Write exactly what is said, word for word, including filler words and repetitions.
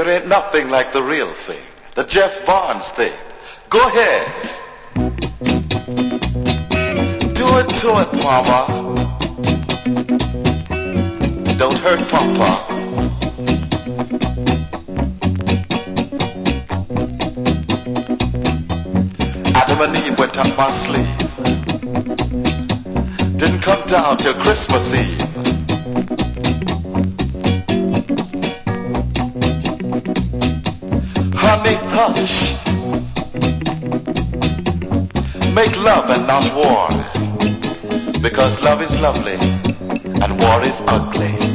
There ain't nothing like the real thing, the Jeff Barnes thing. Go ahead. Do it to it, mama. Don't hurt papa. Adam and Eve went up my sleeve. Didn't come down till Christmas Eve. Honey, hush. Make love and not war, because love is lovely and war is ugly.